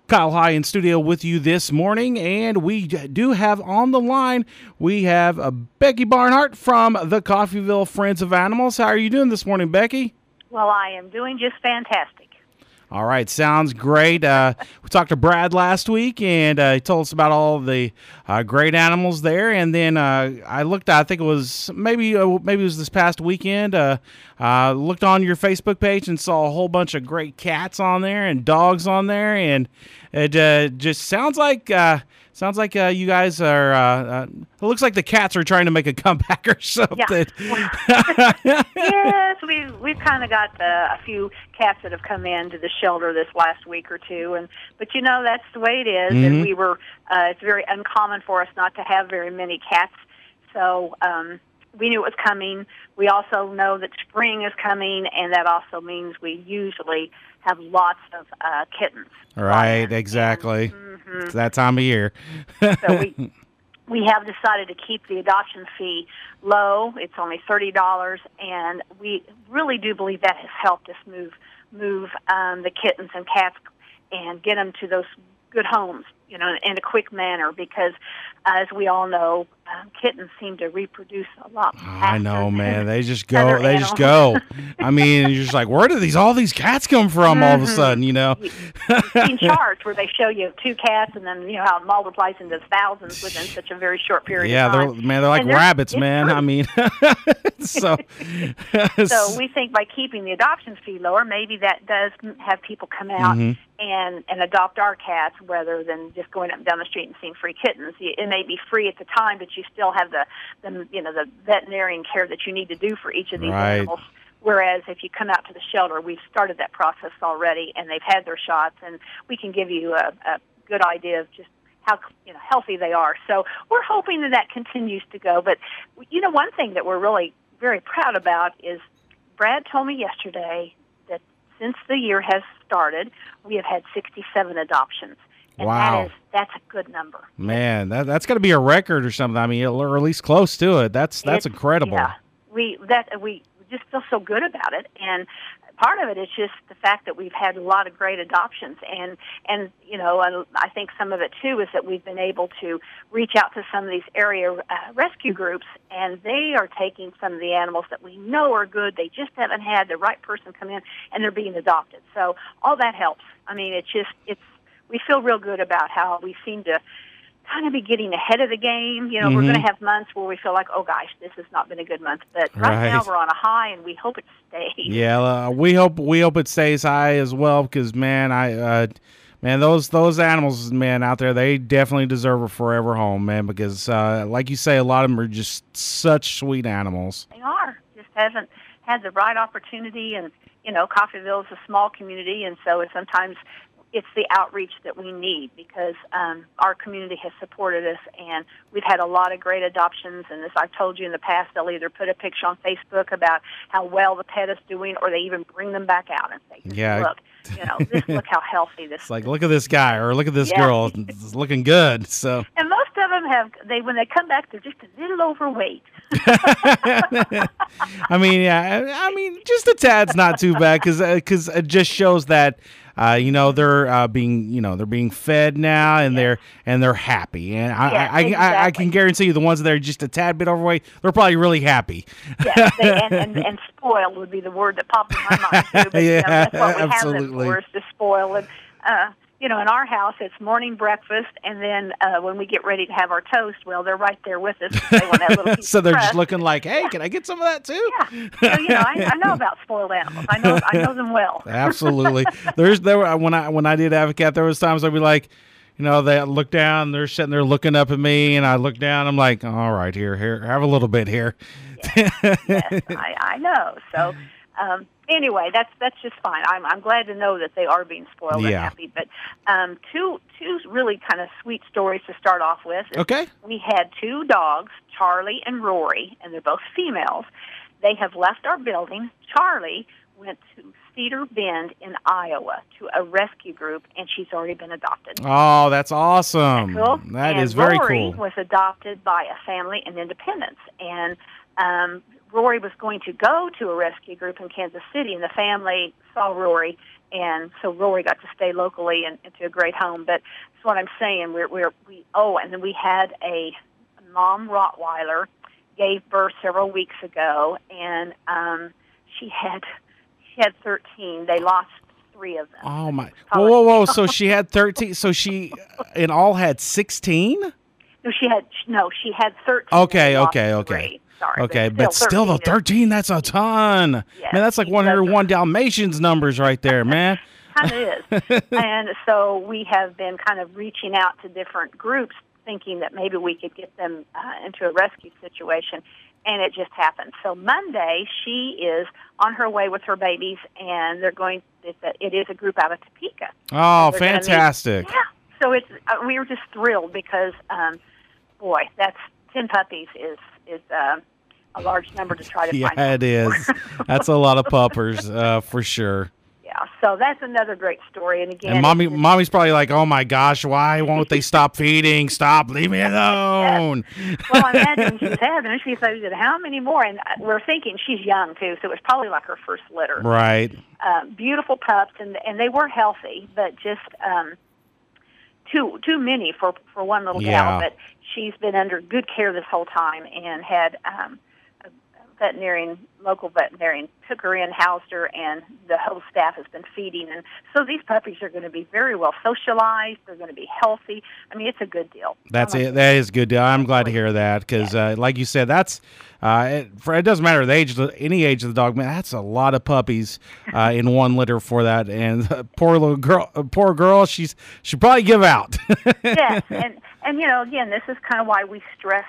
Kyle High in studio with you this morning, and we do have on the line, we have Becky Barnhart from the Coffeyville Friends of Animals. How are you doing this morning, Becky? Well, I am doing just fantastic. All right, sounds great. We talked to Brad last week, and he told us about all the great animals there. And then I looked, I think it was maybe it was this past weekend. Looked on your Facebook page and saw a whole bunch of great cats on there and dogs on there, and it just sounds like you guys are. It looks like the cats are trying to make a comeback or something. Yeah. Yes, we've kind of got a few cats that have come into the shelter this last week or two, but that's the way it is. Mm-hmm. And we were. It's very uncommon for us not to have very many cats, so we knew it was coming. We also know that spring is coming, and that also means we usually have lots of kittens. Right, exactly. It's that time of year. So we have decided to keep the adoption fee low. It's only $30, and we really do believe that has helped us move the kittens and cats and get them to those good homes, in a quick manner, because as we all know, kittens seem to reproduce a lot faster. I know, man. They just go. They just go. I mean, you're just like, where do all these cats come from all of a sudden, You've seen charts where they show you 2 cats, and then how it multiplies into thousands within such a very short period of time. They're like rabbits, man. True. I mean, so we think by keeping the adoption fee lower, maybe that does have people come out and adopt our cats rather than just going up and down the street and seeing free kittens. It may be free at the time, but you still have the veterinarian care that you need to do for each of these animals. Whereas if you come out to the shelter, we've started that process already, and they've had their shots, and we can give you a good idea of just how healthy they are. So we're hoping that continues to go. But one thing that we're really very proud about is Brad told me yesterday that since the year has started, we have had 67 adoptions. And wow. That's a good number. Man, that's got to be a record or something. I mean, or at least close to it. That's incredible. Yeah, we just feel so good about it, and part of it is just the fact that we've had a lot of great adoptions, and I think some of it too is that we've been able to reach out to some of these area rescue groups, and they are taking some of the animals that we know are good. They just haven't had the right person come in, and they're being adopted. So all that helps. I mean, we feel real good about how we seem to kind of be getting ahead of the game. We're going to have months where we feel like, oh gosh, this has not been a good month, but right now we're on a high, and we hope it stays. Yeah, we hope it stays high as well, because man, those animals, man, out there, they definitely deserve a forever home, man, because like you say, a lot of them are just such sweet animals. They are. Just haven't had the right opportunity, and Coffeyville is a small community, and so sometimes it's the outreach that we need, because our community has supported us, and we've had a lot of great adoptions. And as I've told you in the past, they'll either put a picture on Facebook about how well the pet is doing, or they even bring them back out and say, look, look how healthy this is. It's like, look at this guy, or look at this girl. It's looking good. So. And most of them when they come back, they're just a little overweight. I mean, just a tad's not too bad, because it just shows that they're being fed now, and they're happy, and I can guarantee you the ones that are just a tad bit overweight, they're probably really happy. Yeah, and spoiled would be the word that popped in my mind too. But, that's what we absolutely. have them for, is to spoil. And in our house, it's morning breakfast, and then when we get ready to have our toast, well, they're right there with us. They want that little piece so of they're crust. Just looking like, hey, can I get some of that too? Yeah. So I know about spoiled animals. I know them well. Absolutely. When I did have a cat, there was times I'd be like, they look down, they're sitting there looking up at me, and I look down, I'm like, all right, here, have a little bit here. Yes, I know. So. Anyway, that's just fine. I'm glad to know that they are being spoiled and happy. But two really kind of sweet stories to start off with. Okay. We had 2 dogs, Charlie and Rory, and they're both females. They have left our building. Charlie went to Cedar Bend in Iowa to a rescue group, and she's already been adopted. Oh, that's awesome. Isn't that cool? That is very Rory cool. Was adopted by a family in Independence, and Rory was going to go to a rescue group in Kansas City, and the family saw Rory And so Rory got to stay locally and into a great home. But that's what I'm saying. And then we had a mom Rottweiler gave birth several weeks ago, and she had 13. They lost 3 of them. Oh my! Whoa! So she had 13. So she in all had 16. No, she had 13. Okay. Sorry. Okay, but still though, 13, that's a ton. Yes, man, that's like 101 Dalmatians numbers right there, man. Kind of is. And so we have been kind of reaching out to different groups, thinking that maybe we could get them into a rescue situation, and it just happened. So Monday, she is on her way with her babies, and it is a group out of Topeka. Oh, fantastic. Yeah. So we were just thrilled because, boy, that's 10 puppies is a large number to try to find. Yeah, it is. That's a lot of puppers, for sure. Yeah, so that's another great story. And again, mommy's probably like, "Oh my gosh, why won't they stop feeding? Stop, leave me alone." Yes. Well, I imagine she's having. She said, "How many more?" And we're thinking she's young too, so it was probably like her first litter. Right. Beautiful pups, and they were healthy, but just too many for one little gal. But she's been under good care this whole time, and had local veterinarian took her in, housed her, and the whole staff has been feeding. And so these puppies are going to be very well socialized. They're going to be healthy. I mean, it's a good deal. That's it. That is good. I'm glad to hear that because, like you said, that's it doesn't matter the age, any age of the dog. Man, that's a lot of puppies in one litter for that. And poor girl, she'll probably give out. Yes, and again, this is kind of why we stress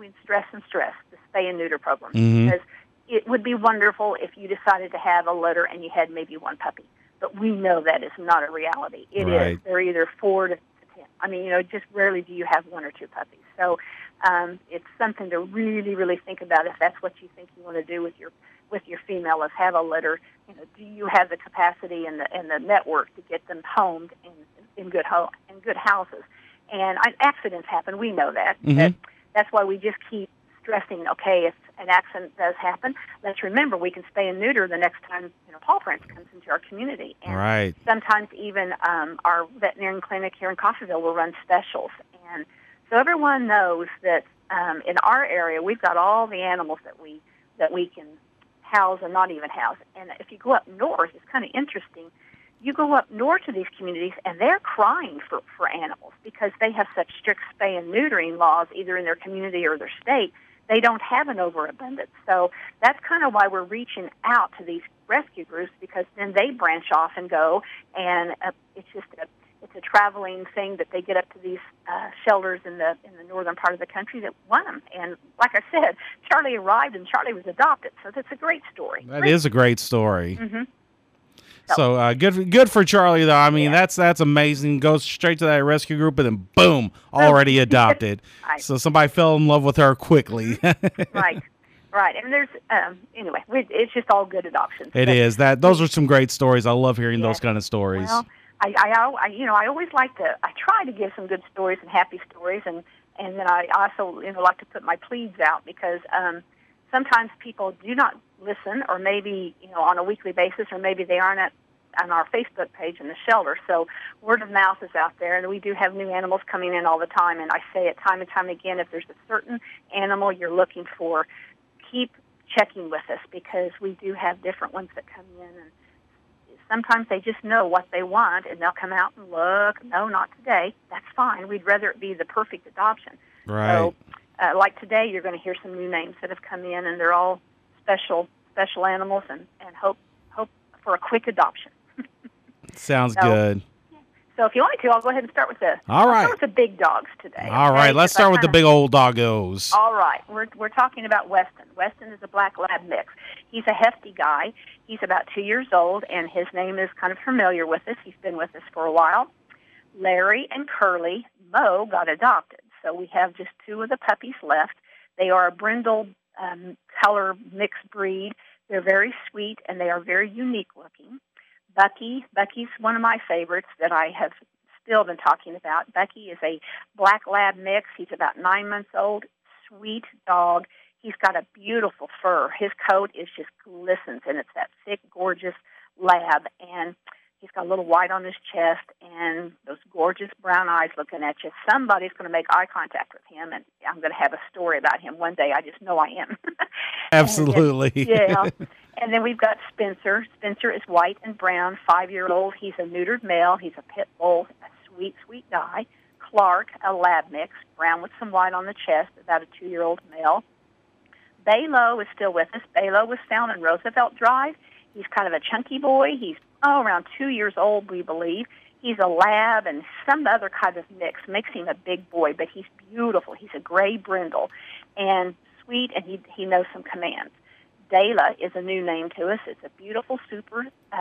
the spay and neuter program, because it would be wonderful if you decided to have a litter and you had maybe one puppy, but we know that is not a reality. It is. They're either 4 to 10. I mean, just rarely do you have 1 or 2 puppies. So it's something to really, really think about if that's what you think you want to do with your female, is have a litter. Do you have the capacity and the network to get them homed in good houses? And accidents happen. We know that. That's why we just keep stressing, okay, if an accident does happen, let's remember we can spay and neuter the next time Paw Prints comes into our community. And sometimes even our veterinarian clinic here in Coffeyville will run specials. And so everyone knows that in our area we've got all the animals that we can house and not even house. And if you go up north, it's kind of interesting. You go up north to these communities, and they're crying for animals because they have such strict spay and neutering laws, either in their community or their state. They don't have an overabundance. So that's kind of why we're reaching out to these rescue groups, because then they branch off and go, and it's a traveling thing that they get up to these shelters in the northern part of the country that want them. And like I said, Charlie arrived, and Charlie was adopted. So that's a great story. That is a great story. Mm-hmm. So good for Charlie, though. I mean, that's amazing. Goes straight to that rescue group, and then boom, already adopted. Right. So somebody fell in love with her quickly. Right. And there's anyway, it's just all good adoptions. It is that. Those are some great stories. I love hearing those kind of stories. Well, I always I try to give some good stories and happy stories, and then I also like to put my pleads out, because sometimes people do not listen, or maybe on a weekly basis, or maybe they aren't on our Facebook page in the shelter. So word of mouth is out there, and we do have new animals coming in all the time. And I say it time and time again: if there's a certain animal you're looking for, keep checking with us, because we do have different ones that come in, and sometimes they just know what they want, and they'll come out and look. No, not today. That's fine. We'd rather it be the perfect adoption. Right. So, like today, you're going to hear some new names that have come in, and they're all special animals, and hope for a quick adoption. Sounds good. So if you want me to, I'll go ahead and start with the big dogs today. All right, let's start with the big old doggos. All right, we're talking about Weston. Weston is a black lab mix. He's a hefty guy. He's about 2 years old, and his name is kind of familiar with us. He's been with us for a while. Larry and Curly, Mo, got adopted. So we have just 2 of the puppies left. They are a brindle color mixed breed. They're very sweet, and they are very unique looking. Bucky's one of my favorites that I have still been talking about. Bucky is a black lab mix. He's about 9 months old, sweet dog. He's got a beautiful fur. His coat is just glistens, and it's that thick, gorgeous lab. And He's got a little white on his chest and those gorgeous brown eyes looking at you. Somebody's going to make eye contact with him, and I'm going to have a story about him one day. I just know I am. Absolutely. Yeah. And then we've got Spencer. Spencer is white and brown, 5-year-old. He's a neutered male. He's a pit bull, a sweet, sweet guy. Clark, a lab mix, brown with some white on the chest, about a 2-year-old male. Balo is still with us. Balo was found in Roosevelt Drive. He's kind of a chunky boy. He's around 2 years old, we believe. He's a lab and some other kind of mix. Makes him a big boy, but he's beautiful. He's a gray brindle and sweet, and he knows some commands. Dela is a new name to us. It's a beautiful, super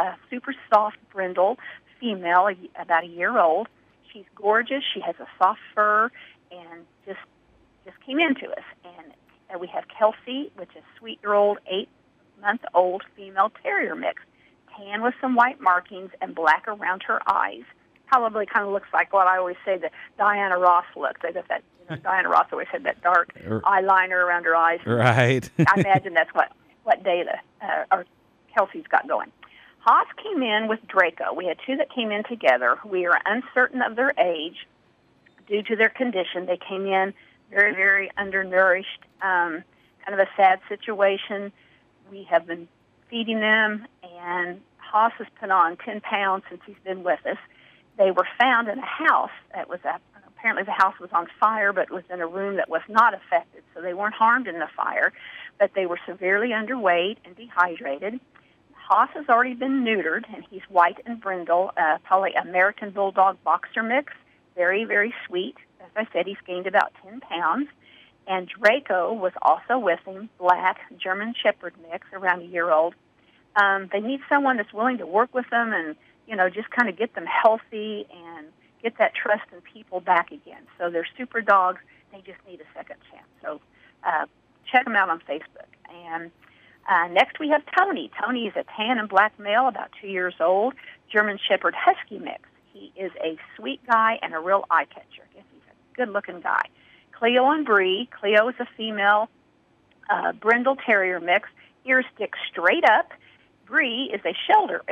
soft brindle female, about a year old. She's gorgeous. She has a soft fur and just came into us. And we have Kelsey, which is a sweet-year-old, 8-month-old female terrier mix, tan with some white markings and black around her eyes. Probably kind of looks like what I always say the Diana Ross look. They got that. Diana Ross always had that dark eyeliner around her eyes. Right. I imagine that's what Dela or Kelsey's got going. Haas came in with Draco. We had two that came in together. We are uncertain of their age due to their condition. They came in very, very undernourished, kind of a sad situation. We have been feeding them, and Haas has put on 10 pounds since he's been with us. They were found in a house that was apparently the house was on fire, but was in a room that was not affected, so they weren't harmed in the fire, but they were severely underweight and dehydrated. Haas has already been neutered, and he's white and brindle, probably American Bulldog boxer mix, very, very sweet. As I said, he's gained about 10 pounds. And Draco was also with him, black German Shepherd mix, around a year old. They need someone that's willing to work with them and, just kind of get them healthy and get that trust in people back again. So they're super dogs. They just need a second chance. So check them out on Facebook. And next we have Tony. Tony is a tan and black male, about 2 years old, German Shepherd Husky mix. He is a sweet guy and a real eye catcher. I guess he's a good-looking guy. Cleo and Bree. Cleo is a female brindle terrier mix. Ears stick straight up. Bree is a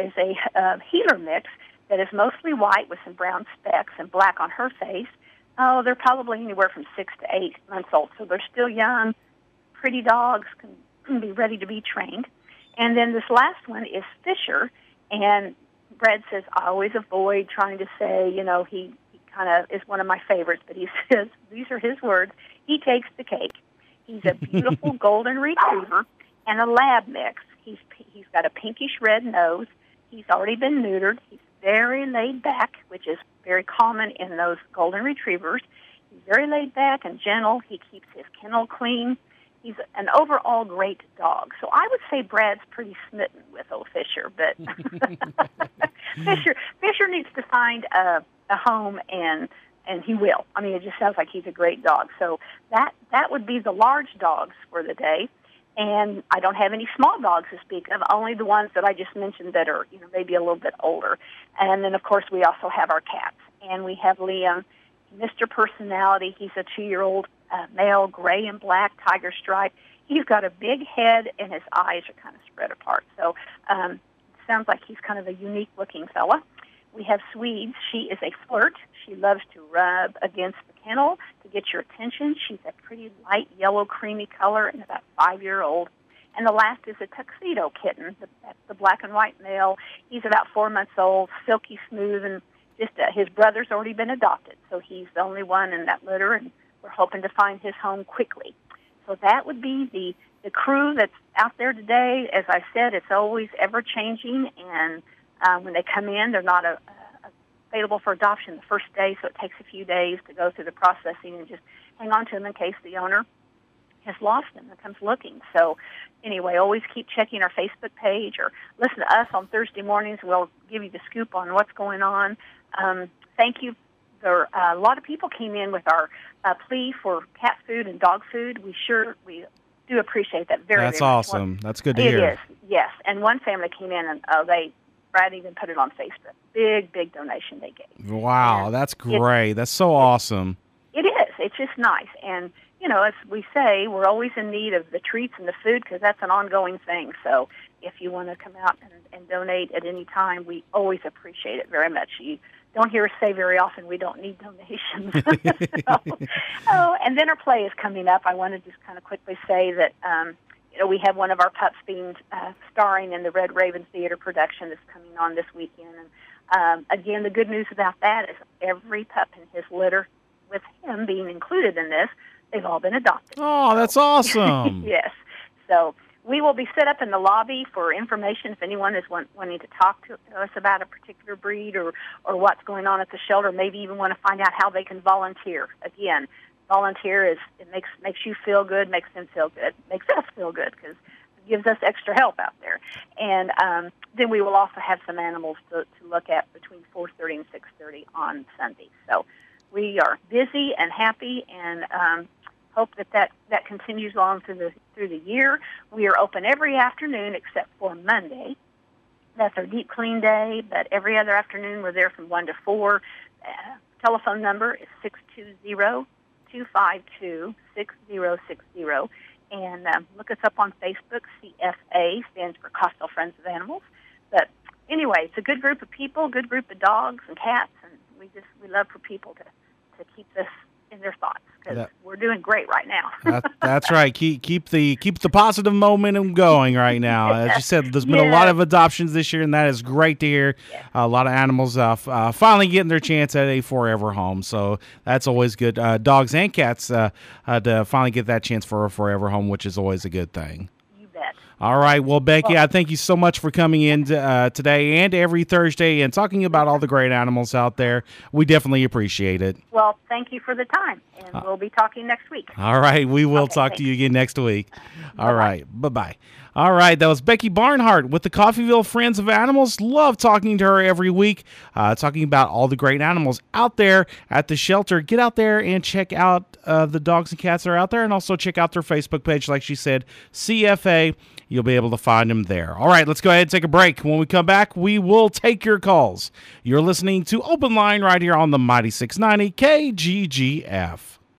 heeler mix that is mostly white with some brown specks and black on her face. Oh, they're probably anywhere from 6 to 8 months old, so they're still young. Pretty dogs can be ready to be trained. And then this last one is Fisher, and Brad says, I always avoid trying to say, he kind of is one of my favorites, but he says, these are his words, he takes the cake. He's a beautiful golden retriever and a lab mix. He's got a pinkish red nose. He's already been neutered. He's very laid back, which is very common in those golden retrievers. He's very laid back and gentle. He keeps his kennel clean. He's an overall great dog. So I would say Brad's pretty smitten with old Fisher, but Fisher needs to find a home, and he will. I mean, it just sounds like he's a great dog. So that would be the large dogs for the day. And I don't have any small dogs to speak of, only the ones that I just mentioned that are, maybe a little bit older. And then, of course, we also have our cats. And we have Liam, Mr. Personality. He's a 2-year-old male, gray and black, tiger stripe. He's got a big head, and his eyes are kind of spread apart. So sounds like he's kind of a unique-looking fella. We have Swedes. She is a flirt. She loves to rub against the kennel to get your attention. She's a pretty light yellow, creamy color and about 5-year-old. And the last is a tuxedo kitten. That's the black and white male. He's about 4 months old, silky smooth, and just his brother's already been adopted. So he's the only one in that litter, and we're hoping to find his home quickly. So that would be the crew that's out there today. As I said, it's always ever-changing, and when they come in, they're not available for adoption the first day, so it takes a few days to go through the processing and just hang on to them in case the owner has lost them and comes looking. So anyway, always keep checking our Facebook page or listen to us on Thursday mornings. We'll give you the scoop on what's going on. Thank you. A lot of people came in with our plea for cat food and dog food. We do appreciate that very much. That's awesome. That's good to hear. It is, yes. And one family came in and Brad even put it on Facebook. Big donation they gave. Wow, and that's great. That's so awesome. It is. It's just nice. And, as we say, we're always in need of the treats and the food because that's an ongoing thing. So if you want to come out and donate at any time, we always appreciate it very much. You don't hear us say very often we don't need donations. And then our play is coming up. I want to just kind of quickly say that we have one of our pups being starring in the Red Raven Theater production that's coming on this weekend. And again, the good news about that is every pup in his litter, with him being included in this, they've all been adopted. Oh, that's awesome. Yes. So we will be set up in the lobby for information if anyone is wanting to talk to us about a particular breed or what's going on at the shelter, maybe even want to find out how they can volunteer. Again, volunteer it makes you feel good, makes them feel good, makes us feel good because it gives us extra help out there. And then we will also have some animals to look at between 4:30 and 6:30 on Sunday. So we are busy and happy, and hope that continues on through the year. We are open every afternoon except for Monday. That's our deep clean day, but every other afternoon we're there from 1 to 4. Telephone number is 620-252-6060. And look us up on Facebook. CFA stands for Costco Friends of Animals. But anyway, it's a good group of people, good group of dogs and cats, and we love for people to keep this in their thoughts because we're doing great right now. That's right. Keep the positive momentum going right now. As you said, there's been a lot of adoptions this year, and that is great to hear. Yes. A lot of animals finally getting their chance at a forever home, so that's always good. Dogs and cats to finally get that chance for a forever home, which is always a good thing. All right. Well, Becky, I thank you so much for coming in today and every Thursday and talking about all the great animals out there. We definitely appreciate it. Well, thank you for the time, and we'll be talking next week. All right. We will talk to you again next week. All right. Bye-bye. All right, that was Becky Barnhart with the Coffeyville Friends of Animals. Love talking to her every week, talking about all the great animals out there at the shelter. Get out there and check out the dogs and cats that are out there, and also check out their Facebook page, like she said, CFA. You'll be able to find them there. All right, let's go ahead and take a break. When we come back, we will take your calls. You're listening to Open Line right here on the Mighty 690 KGGF.